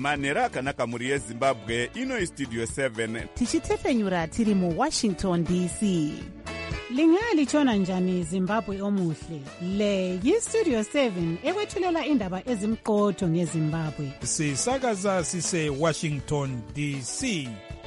manhero akanaka mhuri yezimbabwe. Ino istudio 7 tichitefenyura tiri muwashington dc. Lingalitshona njani Zimbabwe omuhle? Le yistudio 7 ekwethulela indaba ezimqotho ngeZimbabwe. Sisakaza sise Washington DC.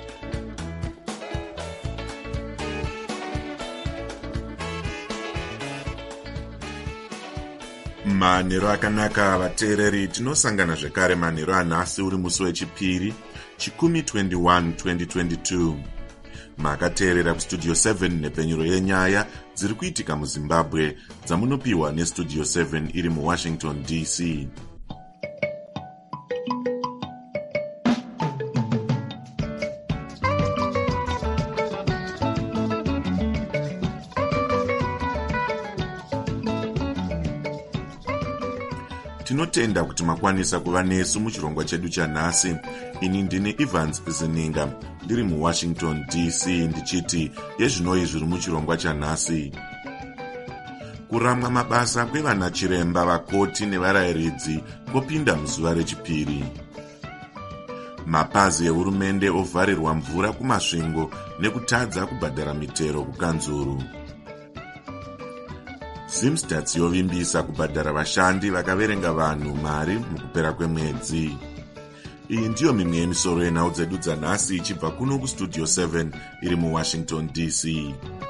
Manhero akanaka vateereri, tinosangana zvekare manhero anhasi uri musi wechipiri chikumi 21 2022. Makateerera kustudio 7 nepenyuro yenyaya dziri kuitika muZimbabwe dzamunopiwa nestudio 7 iri muWashington DC. Tinotenda kuti makwanisa kuva nesu muchirongwa chedu chanhasi. Ini ndini Evans Zininga ndiri muWashington DC ndichiti yezvinoi zviri muchirongwa chanhasi. Kuramwa mabasa kwevana chiremba, vakoti nevarayiridzi kopinda muzuva rechipiri. Mapazi ehurumende ovharirwa mvura kumasvingo nekutadza kubhadhara mitero kukanzuru. Zimstats yovimbisa kubhadhara vashandi vakaverenga vanhu mari mukupera kwemwedzi. Iyi ndiyo mimwe yemisoro yenhau dzedu dzanhasi ichibva kuno kustudio 7 iri muWashington DC.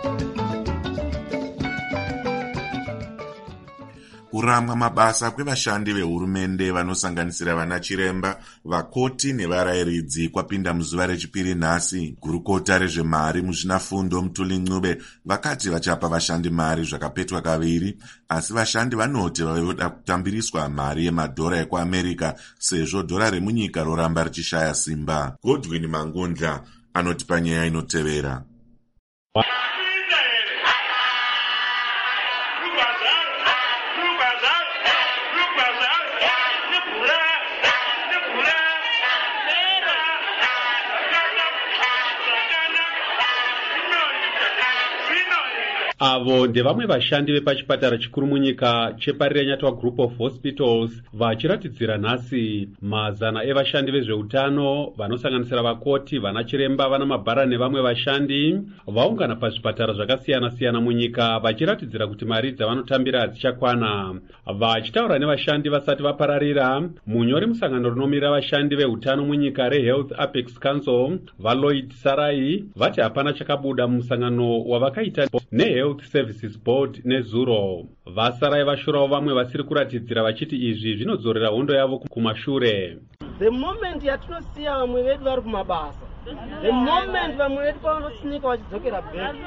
Kuramwa mabasa kwevashandi vehurumende vanosanganisira vana chiremba, vakoti nevarayiridzi kwapinda muzuva rechipiri nhasi. Gurukota rezvemari muzvinafundo Mutuli Ncube vakati vachapa vashandi mari zvakapetwa kaviri, asi vashandi vanoti vavoda kutambiriswa mari yemadhora ekuAmerica sezvo dhora remunyika roramba richishaya simba. Godwin Mangundla anotipa nyaya inotevera. Avo ndevamwe vashandi vepachipatara chikuru munyika cheParirenyatwa Group of Hospitals vachiratidzira nhasi mazana evashandi vezveutano vanosanganisira vakoti, vana chiremba, vana mabhara nevamwe vashandi vaungana pazvipatara zvakasiyana-siyana munyika vachiratidzira kuti mari dzavanotambira hadzichakwana. Vachitaura nevashandi vasati vapararira, munyori musangano rinomirira vashandi veutano munyika reHealth Apex Council vaLloyd Sarai vati hapana chakabuda mumusangano wavakaita neHealth Services Board nezuro. Vasarai vashurawo vamwe vasiri kuratidzira vachiti izvi zvinodzorera hondo yavo kumashure. The moment yatinosiya vamwe vedu vari kumabasa, the moment vamwe vedu pavanotsinika vachidzokera back,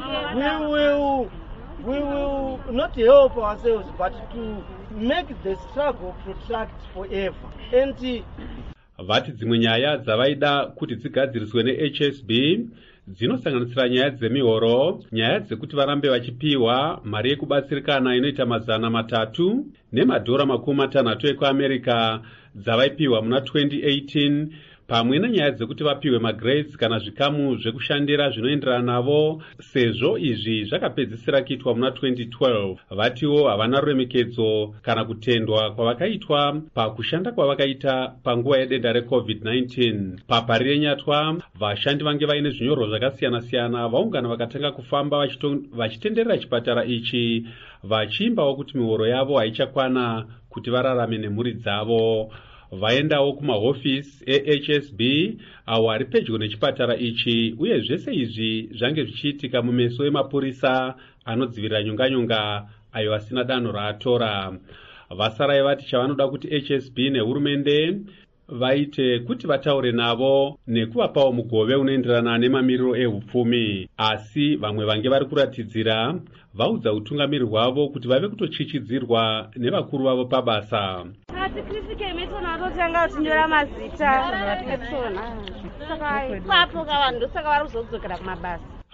we will not help ourselves but to make the struggle protract forever. And vati dzimwe nyaya dzavaida kuti dzigadziriswe neHSB dzinosanganisira nyaya dzemihoro, nyaya dzekuti varambe vachipiwa mari yekubatsirikana inoita $300 nemadhora $60 ekuAmerica dzavaipiwa muna 2018, pamwe nenyaya dzekuti vapiwe magrades kana zvikamu zvekushandira zvinoenderana navo sezvo izvi zvakapedzisira kuitwa muna 2012. Vatiwo havana ruremekedzo kana kutendwa kwavakaitwa pakushanda kwavakaita panguva yedenda reCovid-19. Paparirenyatwa vashandi vange vaine zvinyorwa zvakasiyana-siyana vaungana vakatanga kufamba vachitenderera chipatara ichi vachiimbawo kuti mihoro yavo haichakwana kuti vararame nemhuri dzavo. Vaendawo kumahofisi eHSB awo ari pedyo nechipatara ichi, uye zvese izvi zvange zvichiitika mumeso emapurisa anodzivirira nyonganyonga ayo asina danho raatora. Vasarai vati chavanoda kuti HSB nehurumende vaite kuti vataure navo nekuvapawo mugove unoenderana nemamiriro ehupfumi, asi vamwe vange vari kuratidzira vaudza utungamiri hwavo kuti vave kutochichidzirwa nevakuru vavo pabasa. Kritika imetona atotanga kunyora mazita epsona. Saka kwapo kavanhu saka vari kuzodzokera kumabasa.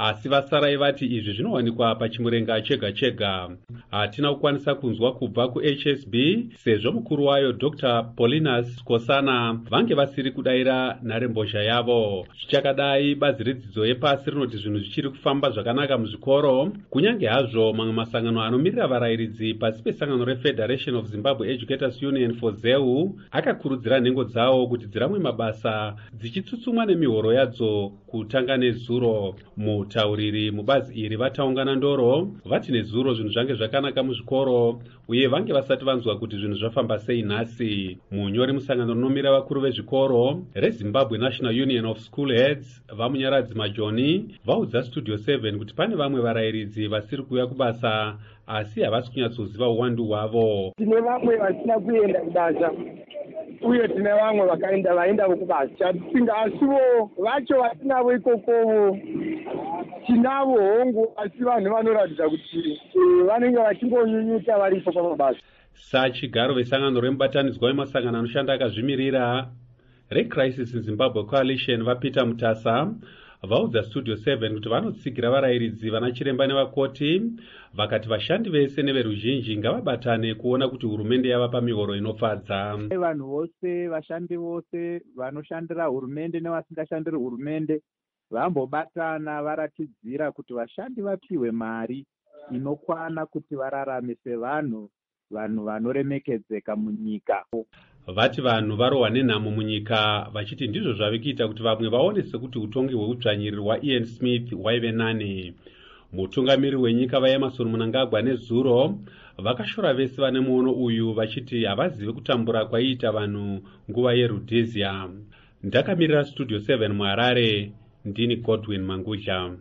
asi vasarai vati izvi zvinowanikwa pachimurenga chega chega. Hatina kukwanisa kunzwa kubva kuHSB sezvo mukuru wayo Dr. Paulinus Kosana vange vasiri kudayira nharembozha yavo. Chichakadai, bazi redzidzo yepasi rinoti zvinhu zvichiri kufamba zvakanaka muzvikoro, kunyange hazvo mamwe masangano anomirira varayiridzi pasi pesangano reFederation of Zimbabwe Educators Union for ZEU akakurudzira nhengo dzawo kuti dziramwe mabasa dzichitsutsumwa nemihoro yadzo kutanga nezuro. Mutauriri mubazi iri vataungana ndoro vati nezuro zvinhu zvange zvakanaka muzvikoro uye vange vasati vanzwa kuti zvinhu zvafamba sei nhasi. Munyori musangano rinomira vakuru vezvikoro reZimbabwe National Union of School Heads vamunyaradzi Majoni vaudza Studio 7 kuti pane vamwe varayiridzi vasiri kuuya kubasa asi havasi kunyatsoziva uwandu hwavo. Tine vamwe vasina kuenda kubasa uye tine vamwe vaenda kubasa. Chatisingasivo vacho vatinavo ikokovo tinavo hongu, asi vanhu vanoratidza kuti vanenge vachingonyunyuta varipo pamabasa. Sachigaro vesangano remubatanidzwa wemasangano anoshanda akazvimirira reCrisis in Zimbabwe Coalition vaPeter Mutasa vaudza Studio 7 kuti vanotsigira varayiridzi vana chiremba nevakoti, vakati vashandi vese neveruzhinji ngavabatane kuona kuti hurumende yavapa mihoro inofadza. Vanhu vose, vashandi vose vanoshandira hurumende nevasingashandiri hurumende vambobatana varatidzira kuti vashandi vapiwe mari inokwana kuti vararame sevanhu vanoremekedzeka munyika. Vati vanhu varohwa nenhamo munyika vachiti ndizvo zvave kuita kuti vamwe vaone sekuti utongi hweudzvanyiriri hwaIan Smith hwaive nani. Mutungamiri wenyika vaEmerson Mnangagwa nezuro vakashora vese vane muono uyu vachiti havazivi kutambura kwaiita vanhu nguva yeRhodesia. Ndakamirira Studio 7 muHarare, ndini Godwin Mangudla.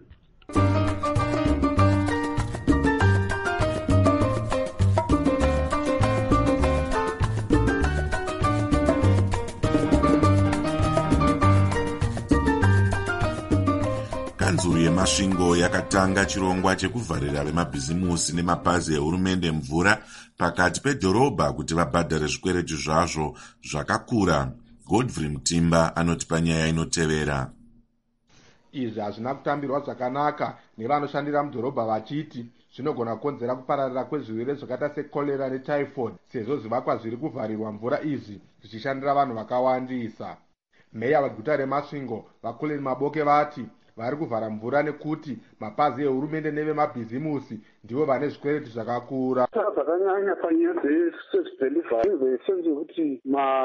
Kanzuru yemasvingo yakatanga chirongwa chekuvharira vemabhizimusi nemapazi ehurumende mvura pakati pedhorobha kuti vabhadhare zvikwereti zvazvo zvakakura. Godfrey Mutimba anoti panyaya inotevera. Izvi hazvina kutambirwa zvakanaka nevanoshandira mudhorobha vachiti zvinogona kukonzera kupararira kwezvirwere zvakaita sekorera netyphoid sezvo zvivakwa zviri kuvharirwa mvura izvi zvichishandira vanhu vakawandisa. Meya weguta remasvingo vaKoleni Maboke vati vari kuvhara mvura nekuti mapazi ehurumende nevemabhizimusi ndivo vane zvikwereti zvakakura. Zvakanyanya panyaya dzeservice delivery sense yekuti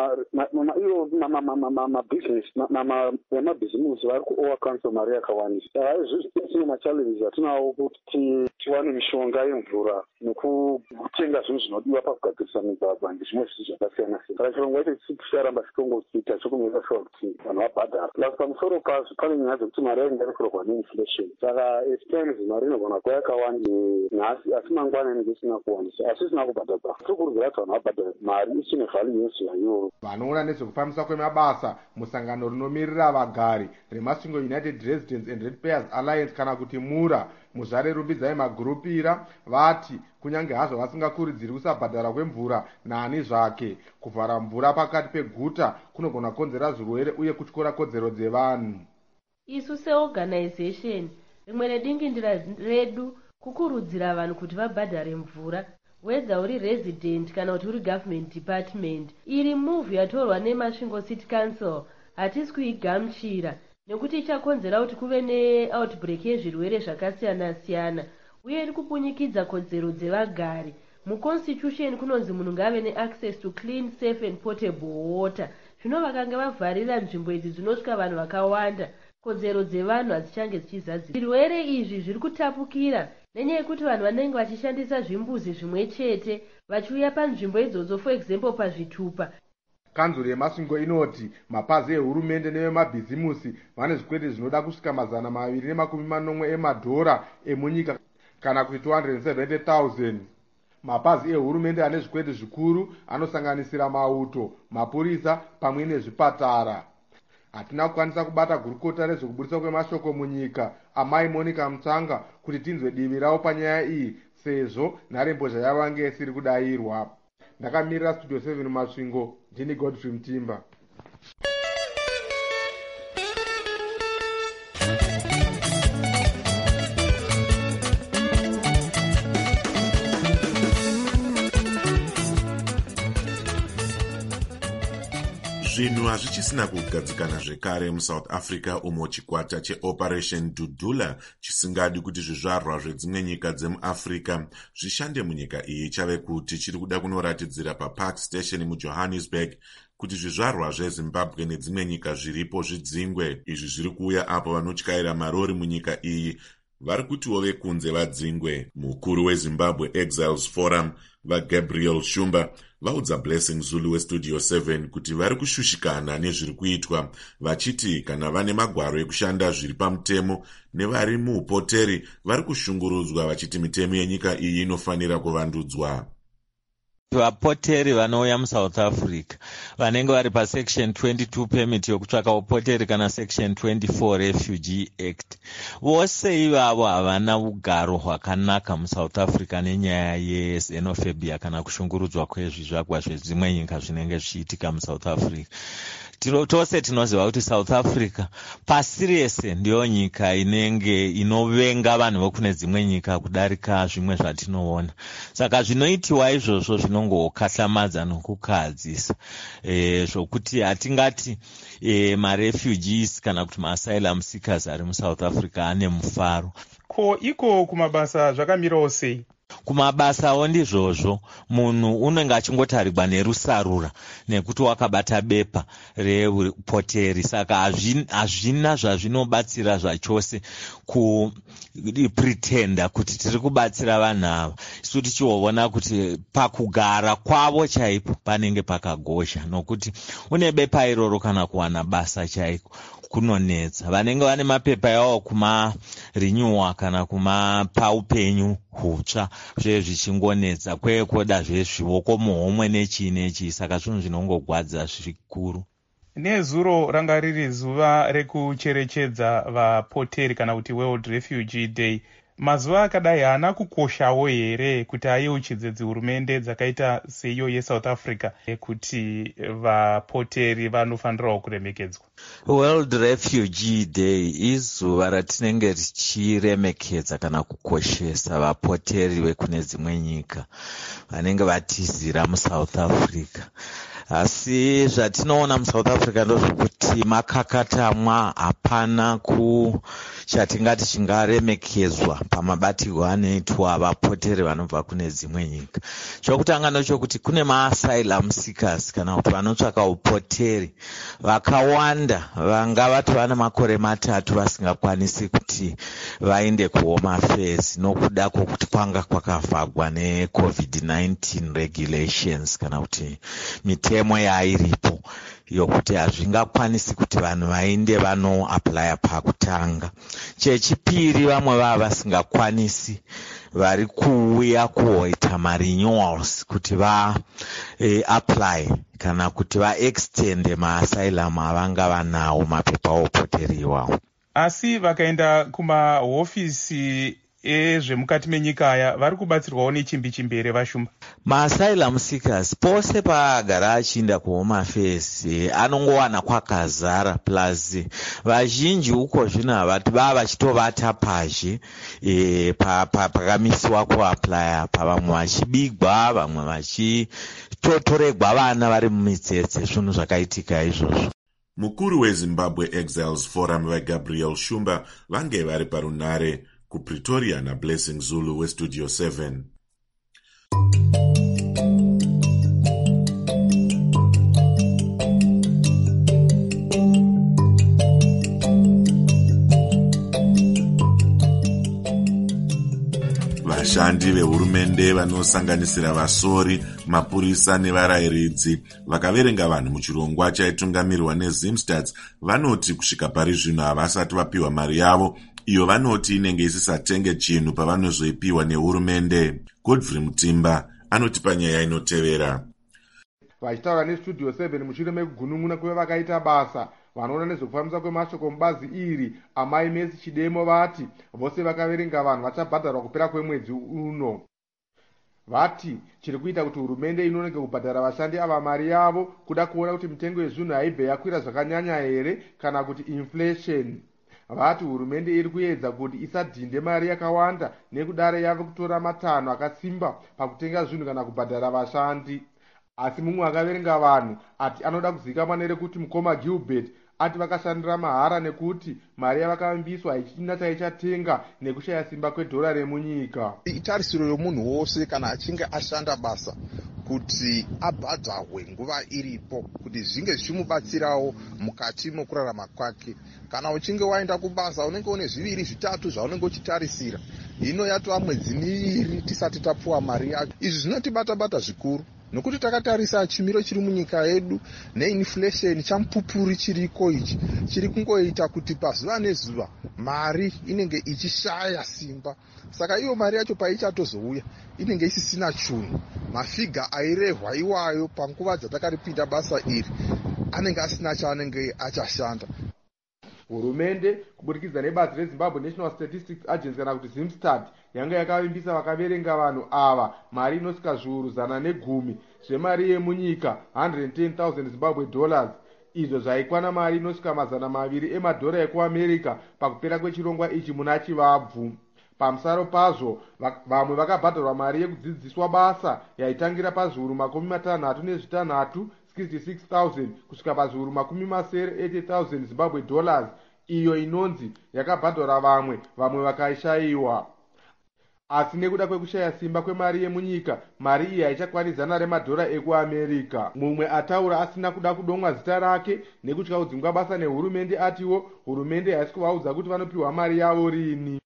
mabhizinesi vemabhizimusi vari kuovercancel mari yakawandisa. Haizvizvi machallenges atinawo kuti tiwane mishonga yemvura nekutenga zvinhu zvinodiwa pakugadzirisa migwagwa ndizvimwe zvinhu zvakasiyana siyana. Saka chirongwa ichi chicharamba chitongochiita chokumira sure kuti vanhu vabhadhara. Plus pamusoro pazvo pane nyaya dzekuti mari yaingarikurohwa neinflation. Saka etimes mari inogona kuva yakawanda nhasi asi mangwana inenge isina kuwandisa asi isina kubhadharwa. Tikurudzira kuti vanhu vabhadhare mari isine value yezuva. Vanoona nezvekufambisa kwemabasa musangano rinomirira vagari remasvingo United Residents and Ratepayers Alliance kana kuti MURA muzvare rumbidzai magurupira vati kunyange hazvo vasingakurudziri kusabhadhara kwemvura naani zvake, kuvhara mvura pakati peguta kunogona kukonzera zvirwere uye kutyora kodzero dzevanhu. Isu seorganization rimwe redingindira redu kukurudzira vanhu kuti vabhadhare mvura, whether uri resident kana kuti uri government department. Iri move yatorwa neMasvingo City Council hatisi kuigamuchira nekuti ichakonzera kuti kuve neoutbreak yezvirwere zvakasiyana siyana uye iri kupunyikidza kodzero dzevagari. Muconstitution kunonzi munhu ngave neaccess to clean, safe and portable water. Zvino vakanga vavharira nzvimbo idzi dzinosvika vanhu vakawanda, kodzero dzevanhu hadzichange dzichizadziswa. Zvirwere izvi zviri kutapukira nenyaya yekuti vanhu vanenge vachishandisa zvimbuzi zvimwe chete vachiuya panzvimbo idzodzo, for example pazvitupa. Kanzuru yemasvingo inoti mapazi ehurumende nevemabhizimusi vane zvikwereti zvinoda kusvika $240 emadhora emunyika kana kuti 270,000. Mapazi ehurumende ane zvikwereti zvikuru anosanganisira mauto, mapurisa pamwe nezvipatara. Hatina kukwanisa kubata gurukota rezvekuburiswa kwemashoko munyika amai Monica Mutsanga kuti tinzwe divi ravo panyaya iyi sezvo nharembozha yavange isiri kudayirwa. Ndakamirira Studio 7 Masvingo, ndini Godfrey Mutimba. zvinhu hazvichisina kugadzikana zvekare muSouth Africa umo chikwata cheOperation Dudula chisingadi kuti zvizvarwa zvedzimwe nyika dzemuAfrica zvishande munyika iyi chave kuti chiri kuda kunoratidzira paPark Station muJohannesburg kuti zvizvarwa zveZimbabwe nedzimwe nyika zviripo zvidzingwe. Izvi zviri kuuya apo vanotyaira marori munyika iyi vari kutiwo vekunze vadzingwe. Mukuru weZimbabwe Exiles Forum vaGabriel Shumba vaudza Blessing Zulu weStudio 7 kuti vari kushushikana nezviri kuitwa, vachiti kana vane magwaro ekushanda zviri pamutemo nevari muupoteri vari kushungurudzwa, vachiti mitemo yenyika iyi inofanira kuvandudzwa. Vapoteri vanouya muSouth Africa vanenge vari pasection 22 permit yokutsvaka upoteri kana section 24 refugee act, vose ivavo havana ugaro hwakanaka muSouth Africa nenyaya yexenophobia kana kushungurudzwa kwezvizvakwa zvezvimwe nyika zvinenge zvichiitika muSouth Africa. Tose tinoziva kuti South Africa pasi rese ndiyo nyika inenge inovenga vanhu vokune dzimwe nyika kudarika zvimwe zvatinoona. Saka zvinoitiwa izvozvo zvinongokahlamadza nokukadzisa zvokuti hatingati marefugees kana kuti maasylum seekers ari muSouth Africa ane mufaro. Ko iko kumabasa zvakamirawo sei? Kumabasawo ndizvozvo, munhu unenge achingotarigwa nerusarura nekuti wakabata bepa repoteri. Saka hazvina zvazvinobatsira zvachose kupretenda kuti tiri kubatsira vanhu ava, isu tichiona kuti pakugara kwavo chaipo panenge pakagozha, nokuti une bepa iroro kana kuwana basa chaiko kunonetsa. Vanenge vane mapepa yavo kumarenewa kana kumapa upenyu hutsva zvezvichingonetsa kwekoda zvezvivoko muhomwe nechii. Saka zvinhu zvinongogwadza zvikuru. Nezuro ranga riri zuva rekucherechedza vapoteri kana kuti World Refugee Day, mazuva akadai haana kukoshawo here kuti ayeuchidze dzihurumende dzakaita seiyo yeSouth Africa kuti vapoteri vanofanirawo kuremekedzwa? World Refugee Day izuva ratinenge tichiremekedza kana kukoshesa vapoteri vekune dzimwe nyika vanenge vatizira muSouth Africa. Asi zvatinoona muSouth Africa ndozvokuti makakatamwa, hapana chatingati chingaremekedzwa pamabatirwo anoitwa vapoteri vanobva kune dzimwe nyika. Chokutanga ndochokuti kune maasylum seekers kana kuti vanotsvaka upoteri vakawanda vanga vatova nemakore 3 vasingakwanisi kuti vaende kuHome Affairs nokuda kwokuti kwanga kwakavhagwa neCovid-19 regulations kana kuti mitemo yairipo yokuti hazvingakwanisi kuti vanhu vainde vanoaplya pakutanga. Chechipiri, vamwe vava vasingakwanisi vari kuuya kuoita marenewals kuti va-apply kana kuti va-extend maasylum avanga vanawo mapepa opoteri iwawo. Asi vakaenda kumahofisi ezvemukati menyika aya vari kubatsirwawo nechimbi here vashuma? Maasylum seekers pose paagara achiinda kuHome Affairs anongowana kwakazara, plus vazhinji uko zvino havati vava vachitovata pazhe pakamisiwa kuaplya, pavamwe vachibigwa, vamwe vachitotoregwa vana vari mumitsetse, zvinhu zvakaitika izvozvo. Mukuru weZimbabwe Exiles Forum vaGabriel Shumba vange vari parunare kuPretoria naBlessing Zulu weStudio 7. Vashandi vehurumende vanosanganisira vasori, mapurisa nevarayiridzi vakaverenga vanhu muchirongwa chaitungamirirwa neZimstats vanoti kusvika pari zvino havasati vapiwa mari yavo, iyo vanoti inenge isisatenge chinhu pavanozoipiwa nehurumende. Godfrey Mutimba anoti panyaya inotevera. Vachitaura neStudio 7 mushure mekugunun'una kuve vakaita basa vanoona nezvekufambisa kwemashoko mubazi iri, Amai Mercy Chidemo vati vose vakaverenga vanhu vachabhadharwa kupera kwemwedzi uno. Vati chiri kuita kuti hurumende inonenge kubhadhara vashandi ava mari yavo kuda kuona kuti mitengo yezvinhu haibve yakwira zvakanyanya here kana kuti inflation. Vati hurumende iri kuedza kuti isadhinde mari yakawanda nekudare yave kutora matanho akasimba pakutenga zvinhu kana kubhadhara vashandi. asi mumwe akaverenga vanhu ati anoda kuzivikanwa nerekuti mukoma Gilbert ati vakashandira mahara nekuti mari yavakavambiswa haichina chaichatenga nekushaya simba kwedhora remunyika. Itarisiro yomunhu wose kana achinge ashanda basa kuti abhadharwe nguva iripo kuti zvinge zvichimubatsirawo mukati mokurarama kwake. Kana uchinge waenda kubasa unenge une 2-3 zvaunenge uchitarisira, hino yatova mwedzi 2 tisati tapuwa mari yacho. Izvi zvinotibata zvikuru nokuti takatarisa chimiro chiri munyika yedu neinflation chamupupuri chiriko ichi chiri kungoita kuti pazuva nezuva mari inenge ichishaya simba. Saka iyo mari yacho paichazouya inenge isisina chinhu. Mafiga airehwa iwayo panguva dzatakaripinda basa iri anenge asina chaanenge achashanda. Hurumende kuburikidza nebazi reZimbabwe National Statistics Agency kana kuti Zimstat yanga yakavimbisa vakaverenga vanhu ava mari inosvika zviuru 110 zvemari yemunyika 110,000 Zimbabwe dollars. Izvo zvaikwana mari inosvika $200 emadhora ekuAmerica pakupera kwechirongwa ichi muna Chivabvu. Pamusaro pazvo vamwe vakabhadharwa mari yekudzidziswa basa yaitangira pazviuru 66 66,000 kusvika pazviuru 80,000 Zimbabwe dollars, iyo inonzi yakabhadhara vamwe vakaishayiwa. Asi nekuda kwekushaya simba kwemari yemunyika, mari iyi haichakwanidzana remadhora ekuAmerica. Mumwe ataura asina kuda kudomwa zita rake nekutya kudzingwa basa nehurumende atiwo hurumende haisi kuvaudza kuti vanopiwa mari yavo rini.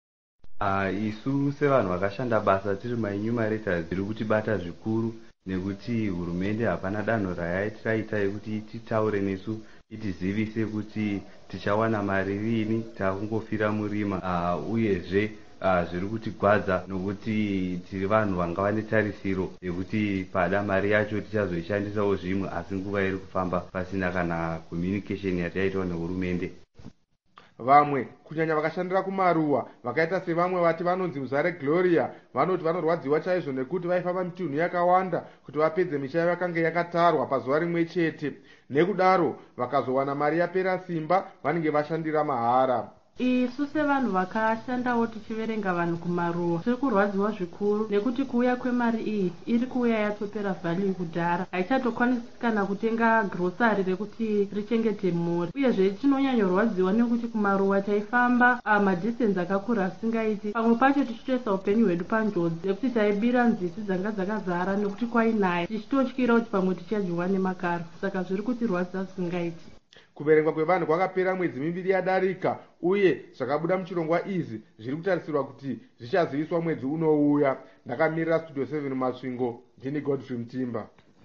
Isu sevanhu vakashanda basa tiri maenumerators tiri kutibata zvikuru nekuti hurumende hapana danho rayaita yekuti titaure nesu itizivise kuti tichawana mari rini, takungofira murima. Uyezve zviri kutigwadza nokuti tiri vanhu vanga vane tarisiro yekuti pada mari yacho tichazoishandisawo zvimwe, asi nguva iri kufamba pasina kana communication yataitawo nehurumende. Vamwe kunyanya vakashandira kumaruwa vakaita sevamwe vati vanonzi Uzare Gloria vanoti vanorwadziwa chaizvo nekuti vaifamba mitunhu yakawanda kuti vapedze misha yakanga yakatarwa pazuva rimwe chete. Nekudaro vakazowana mari yapera simba vanenge vashandira mahara. Isu sevanhu vakashandawo tichiverenga vanhu kumaruwa tiri kurwadziwa zvikuru nekuti kuuya kwemari iyi iri kuuya yatopera value kudhara, haichatokwanisi kana kutenga grocery rekuti richengete mhuri. Uyezve tinonyanyorwadziwa nekuti kumaruwa taifamba madistance akakura asingaiti, pamwe pacho tichitoisa upenyu hwedu panjodzi nekuti taibira nzizi dzanga dzakazara nekuti kwainaya, tichitotyira kuti pamwe tichadyiwa nemakaro. Saka zviri kutirwadzisa zvisingaiti. Kuverengwa kwevanhu kwakapera mwedzi 2 yadarika uye zvakabuda muchirongwa izvi zviri kutarisirwa kuti zvichaziviswa mwedzi unouya. Ndakamirira Studio 7 Masvingo, ndini Godfrey Mtimba.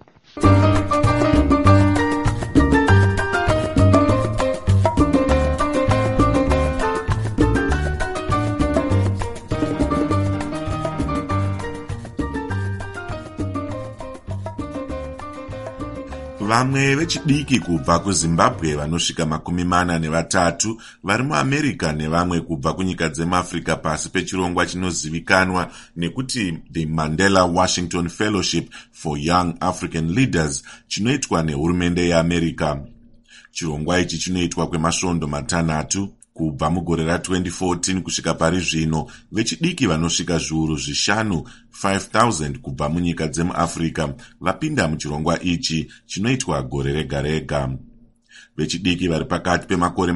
Vamwe vechidiki kubva kuZimbabwe vanosvika 43 vari muAmerica nevamwe kubva kunyika dzemuAfrica pasi pechirongwa chinozivikanwa nekuti The Mandela Washington Fellowship for Young African Leaders chinoitwa nehurumende yeAmerica. Chirongwa ichi chinoitwa kwemasvondo 3 kubva mugore ra2014 kusvika pari zvino. Vechidiki vanosvika zviuru 5,000 kubva munyika dzemuAfrica vapinda muchirongwa ichi chinoitwa gore rega rega. Vechidiki vari pakati pemakore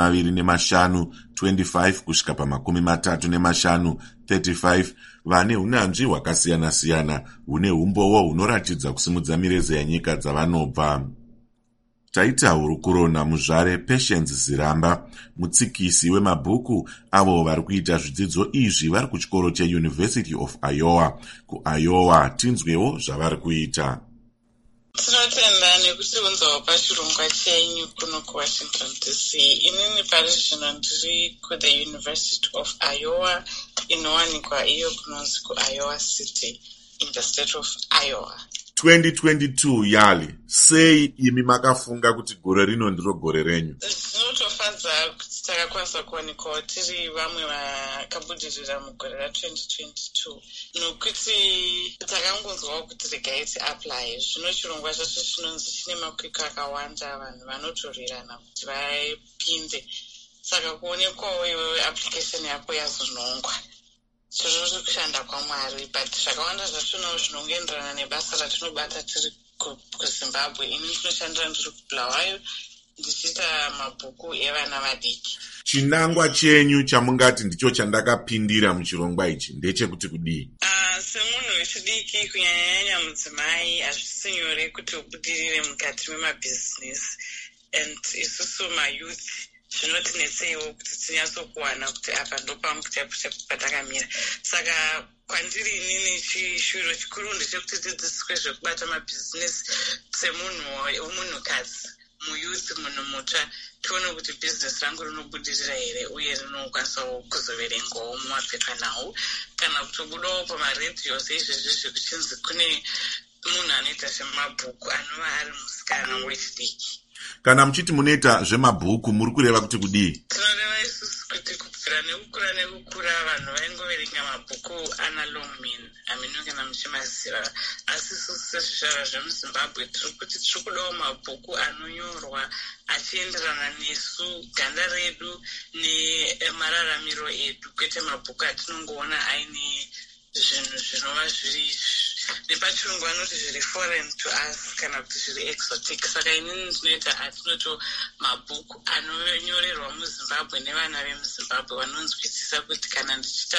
25 25 kusvika pa35 35 vane unyanzvi hwakasiyana-siyana hune umbowo hunoratidza kusimudza mireza yenyika dzavanobva. Taita hurukuro naMuzvare Patience Ziramba, mutsikisi wemabhuku avo vari kuita zvidzidzo izvi vari kuchikoro cheUniversity of Iowa. KuIowa tinzwewo zvavari kuita. Tinotenda nekuti unzawo pachirongwa chenyu kuno kuWashington DC. Inini pari zvino ndiri kuThe University of Iowa inowanikwa iyo kunonzi kuIowa City in the state of Iowa. 2022 yali sei imi makafunga kuti gore rino ndiro gore renyu? Zvinotofadza kuti takakwanisa kuwanikwa tiri vamwe vakabudirira mugore ra2022 nokuti takangonzwawo kuti regai tiapply. Zvino chirongwa chacho chinonzi chine makwikwi akawanda, vanhu vanotorerana kuti vapinde, saka kuonekwawo iwewe application yako yazonongwa zviri kushanda kwaMwari, but zvakawanda zvachonawo zvinongoenderana nebasa ratinobata tiri kuzimbabwe. Ini ndinoshandira ndiri kuBulawayo ndichiita mabhuku evana vadiki. Chinangwa chenyu chamungati ndicho chandakapindira muchirongwa ichi ndechekuti kudii? Semunhu wechidiki kunyanyanya mudzimai hazvisi nyore kuti ubudirire mukati memabhizinesi, and isusu mayouth zvinotinetsewo kuti tinyatsokuwana kuti apa ndopangu patakamira. Saka kwandiri inini chishuviro chikuru ndechekuti tidzidziswe zvekubata mabhizinesi semunhukadzi, muyouth, munhu mutsva, tione kuti bhizinesi rangu rinobudirira here uye rinokwanisawo kuzoverengawo mumapepanhau kana kutobudawo pamaredhiyo seizvezvi zvekuchinzi kune munhu anoita zvemabhuku anova ari musikana wechidiki. Kana muchiti munoita zvemabhuku muri kureva kuti kudii? Tinoreva isusu kuti kubvira nekukura vanhu vaingoverenga mabhuku ana longman, hamino kana muchimaziva, asi isusu sezvizvarwa zvemuzimbabwe tiri kuti tiri kudawo mabhuku anonyorwa achienderana nesu, ganda redu nemararamiro edu, kwete mabhuku atinongoona aine zvinhu zvinova zviri nepachirungu vanoti zviri foreign to us kana kuti zviri exotic. Saka inini ndinoita atinoto mabhuku anonyorerwa muzimbabwe nevana vemuzimbabwe vanonzwisisa kuti kana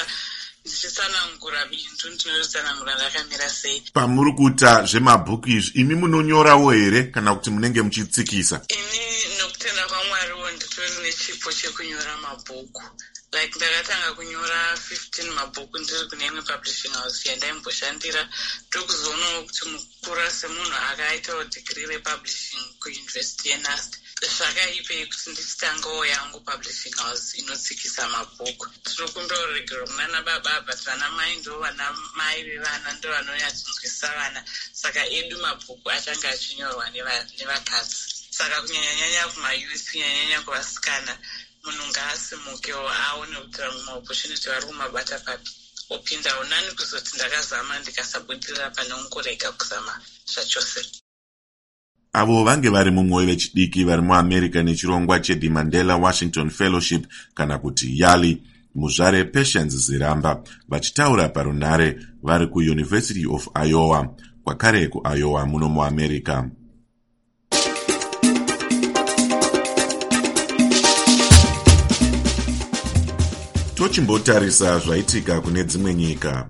ndichitsanangura bindu ndinotsanangura ndakamira sei. Pamuri kuita zvemabhuku izvi imi munonyorawo here kana kuti munenge muchitsikisa? Ini nokutenda kwaMwariwo nditori nechipo chekunyora mabhuku. Like ndakatanga kunyora 15 mabhuku ndiri kune imwe publishing house yandaimboshandira, ndokuzoonawo kuti mukura semunhu akaitawo degree republishing kuuniversity yeNUST zvakaipei kuti ndichitangawo yangu publishing house inotsikisa mabhuku. Tinokumbawo regero munana baba, but vana mai ndo vana mai vevana ndo vanonyatsinzwisisa vana, saka edu mabhuku achange achinyorwa nevakadzi. Saka kunyanyanyanya kumayouth, kunyanyanya kuvasikana, munhu ngaasimukewo aone kuti maopportunity vari kumabata papi, opindawo. Nani kuzoti ndakazama ndikasabudirira pane ungorega kuzama zvachose. Avo vange vari mumwoyo vechidiki vari muAmerica nechirongwa cheThe Mandela Washington Fellowship kana kuti YALI, muzvare Patience Ziramba, vachitaura parunhare vari kuUniversity of Iowa, kwakare kuIowa muno muAmerica. Tochimbotarisa zvaitika kune dzimwe nyika.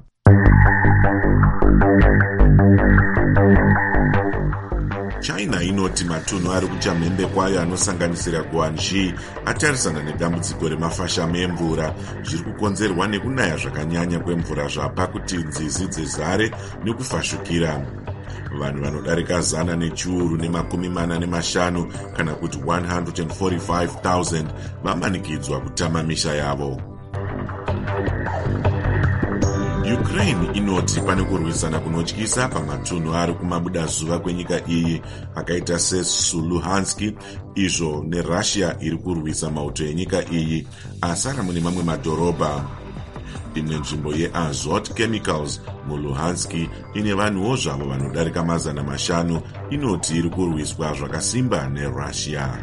China inoti matunhu ari kuchamhembe kwayo anosanganisira Guangxi atarisana nedambudziko remafashamo emvura zviri kukonzerwa nekunaya zvakanyanya kwemvura zvapa kuti nzizi dzezare nekufashukira. Vanhu vanodarika 145 kana kuti 145,000 vamanikidzwa kutama misha yavo. Ukraine inoti pane kurwisana kunotyisa pamatunhu ari kumabuda zuva kwenyika iyi akaita seLuhansk, izvo neRussia iri kurwisa mauto enyika iyi asara mune mamwe madhorobha. Imwe nzvimbo yeAzot Chemicals muLuhansk ine vanhuwo zvavo vanodarika 500 inoti iri kurwiswa zvakasimba neRussia.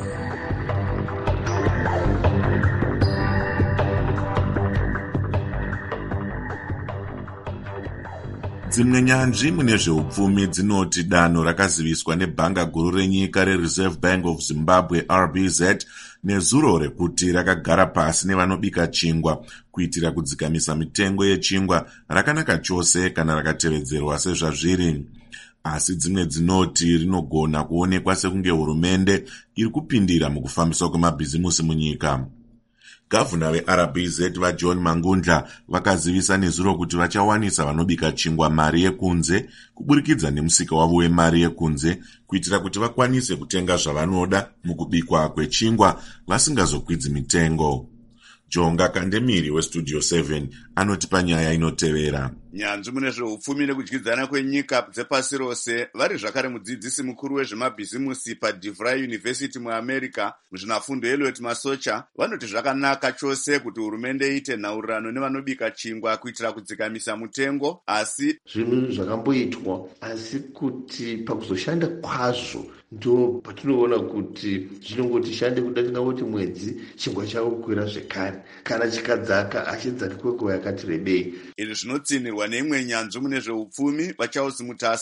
Dzimwe nyanzvi mune zveupfumi dzinoti danho rakaziviswa nebhanga guru renyika reReserve Bank of Zimbabwe RBZ nezuro rekuti rakagara pasi nevanobika chingwa kuitira kudzikamisa mitengo yechingwa rakanaka chose kana rakatevedzerwa sezvazviri. Asi dzimwe dzinoti rinogona kuonekwa sekunge hurumende iri kupindira mukufambiswa kwemabhizimusi munyika. Gavhuna veRBZ vaJohn Mangundla vakazivisa nezuro kuti vachawanisa vanobika chingwa mari yekunze kuburikidza nemusika wavo wemari yekunze kuitira kuti vakwanise kutenga zvavanoda mukubikwa kwechingwa vasingazokwidzi mitengo. Jonga Kandemiri weStudio 7 anoti panyaya inotevera. Nyanzvi mune zveupfumi nekudyidzana kwenyika dzepasi rose vari zvakare mudzidzisi mukuru wezvemabhizimusi paDeVry University muAmerica muzvinafundo Elliot Masocha vanoti zvakanaka chose kuti hurumende iite nhaurirano nevanobika chingwa kuitira kudzikamisa mutengo, asi zvinhu zvakamboitwa asi kuti pakuzoshanda kwazvo ndo patinoona kuti zvinongoti shande kuda tingangoti mwedzi chingwa chavo kukwira zvekare kana chikadzaka achidzaki kwekweya yakati rebei. Izvi zvinotsinirwa neimwe nyanzvi mune zveupfumi vaCharles Mutasa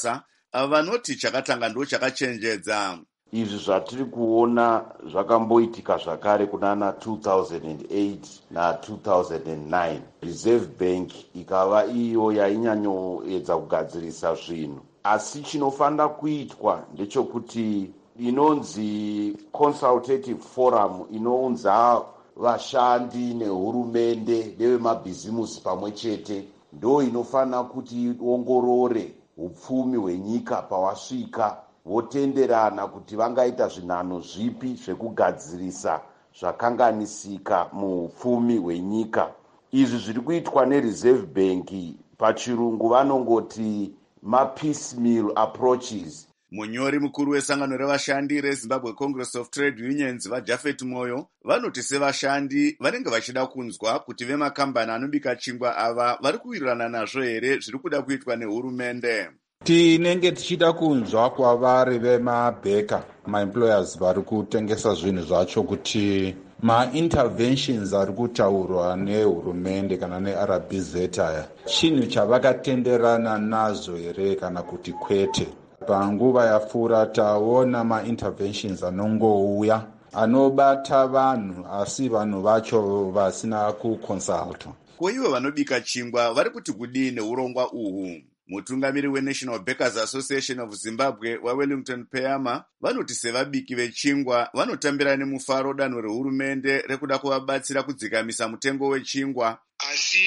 vanoti chakatanga ndo chakachenjedza. Izvi zvatiri kuona zvakamboitika zvakare kunana 2008 na 2009. Reserve Bank ikava iyo yainyanyoedza kugadzirisa zvinhu, asi chinofanira kuitwa ndechekuti inonzi consultative forum inounza vashandi nehurumende nevemabhizimusi pamwe chete ndo inofanira kuti iongorore upfumi hwenyika pawasvika, votenderana kuti vangaita zvinhanho zvipi zvekugadzirisa zvakanganisika muupfumi hwenyika. Izvi zviri kuitwa neReserve Bank pachirungu vanongoti ma-piecemeal approaches. Munyori mukuru wesangano revashandi reZimbabwe Congress of Trade Unions vaJafet Moyo vanoti sevashandi vanenge vachida kunzwa kuti vemakambani anobika chingwa ava vari kuwirirana nazvo here zviri kuda kuitwa nehurumende. Tinenge tichida kunzwa kwavari vemabheka maemployers vari kutengesa zvinhu zvacho kuti ma-interventions ari kutaurwa nehurumende kana neRBZ aya chinhu chavakatenderana nazvo here kana kuti kwete. Panguva yapfuura taona ma-interventions anongouya anobata vanhu asi vanhu vacho vasina kuconsulta. Ko ivo vanobika chingwa vari kuti kudii neurongwa uhu? Mutungamiri weNational Bakers Association of Zimbabwe waWellington Peyama vanoti sevabiki vechingwa vanotambira nemufaro danho rehurumende rekuda kuvabatsira kudzikamisa mutengo wechingwa. Asi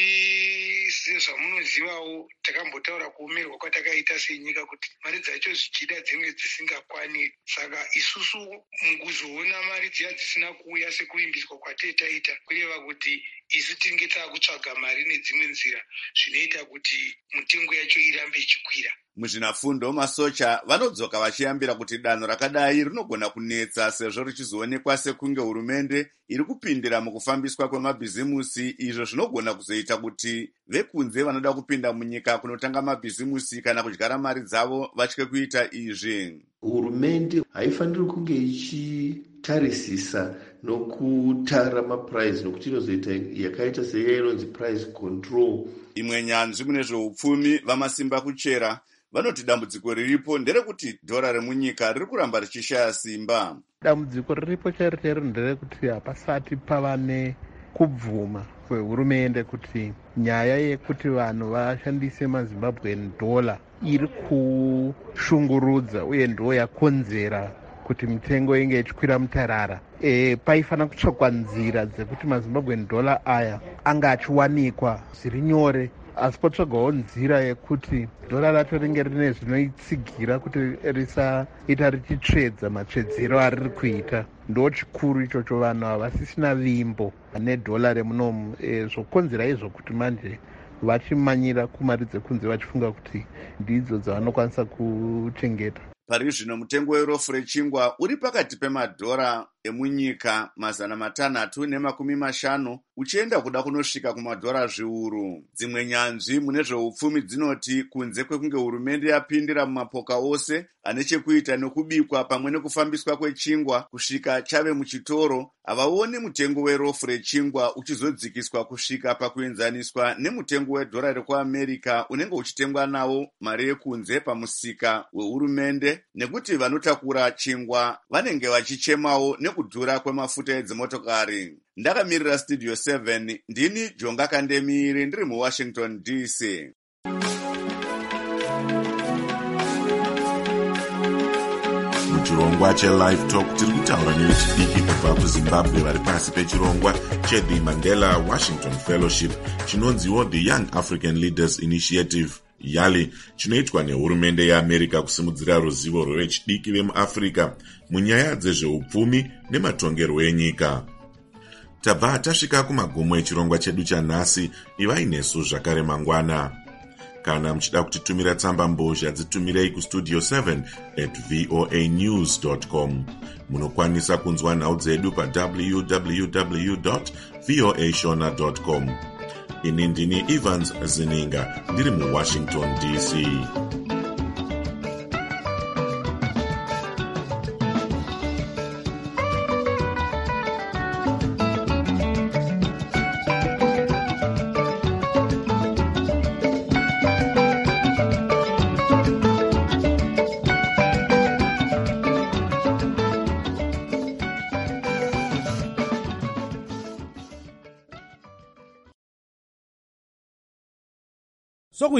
sezvamunozivawo takambotaura kuumirwa kwatakaita senyika kuti mari dzacho zvichida dzinenge dzisingakwani. Saka isusu mukuzoona mari dziya dzisina kuuya sekuimbiswa kwatetaita kureva kuti isu tinenge taakutsvaga mari nedzimwe nzira zvinoita kuti mitengo yacho irambe ichikwira. Muzvinafundo masocha vanodzoka vachiyambira kuti danho rakadai rinogona kunetsa sezvo richizoonekwa sekunge hurumende iri kupindira mukufambiswa kwemabhizimusi, izvo zvinogona kuzoita kuti vekunze vanoda kupinda munyika kunotanga mabhizimusi kana kudyara mari dzavo vatye kuita izvi. Hurumende haifaniri kunge ichitarisisa nokutara mapuraisi nokuti inozoita yakaita seiya inonzi price control. Imwe nyanzvi mune zveupfumi vamasimba kuchera vanoti dambudziko riripo nderekuti dhora remunyika riri kuramba richishaya simba. Dambudziko riripo chairo nderekuti hapasati pava nekubvuma kwehurumende kuti nyaya yekuti vanhu vashandise maZimbabwean dollar iri kushungurudza uye ndo yakonzera kuti mitengo inge ichikwira mutarara. Paifanira kutsvakwa nzira dzekuti maZimbabwean dollar aya anga achiwanikwa zviri nyore, asi potsvagwawo nzira yekuti dhora racho ringe rine zvinoitsigira kuti risaita richitsvedza matsvedzero ariri kuita. Ndo chikuru ichocho, vanhu havasisina vimbo nedhora remunomu, zvokonzera izvo kuti manje vachimanyira kumari dzekunze vachifunga kuti ndidzo dzavanokwanisa kuchengeta. Pari zvino mutengo werofu rechingwa uri pakati pemadhora emunyika 650 uchienda kuda kunosvika kumadhora zviuru. Dzimwe nyanzvi mune zveupfumi dzinoti kunze kwekunge hurumende yapindira mumapoka ose ane chekuita nekubikwa pamwe nekufambiswa kwechingwa kusvika chave muchitoro, havaoni mutengo werofu rechingwa uchizodzikiswa kusvika pakuenzaniswa nemutengo wedhora rekuAmerica unenge uchitengwa nawo mari yekunze pamusika wehurumende, nekuti vanotakura chingwa vanenge vachichemawo nekudhura kwemafuta edzimotokari. Ndakamirira Studio 7 ndini Jonga Kandemiri ndiri muWashington DC. Muchirongwa cheLive Talk tiri kutaura nevechidiki kubva kuZimbabwe vari pasi pechirongwa cheThe Mandela Washington Fellowship chinonziwo The Young African Leaders Initiative YALI, chinoitwa nehurumende yeAmerica kusimudzira ruzivo rwevechidiki vemuAfrica munyaya dzezveupfumi nematongerwo enyika. Tabva tasvika kumagumo echirongwa chedu chanhasi. Ivai nesu zvakare mangwana. Kana muchida kutitumira tsamba mbozha dzitumirei kustudio 7@voanews.com. Munokwanisa kunzwa nhau dzedu pa www.voashona.com. Ini ndini Evans Zininga ndiri muWashington DC.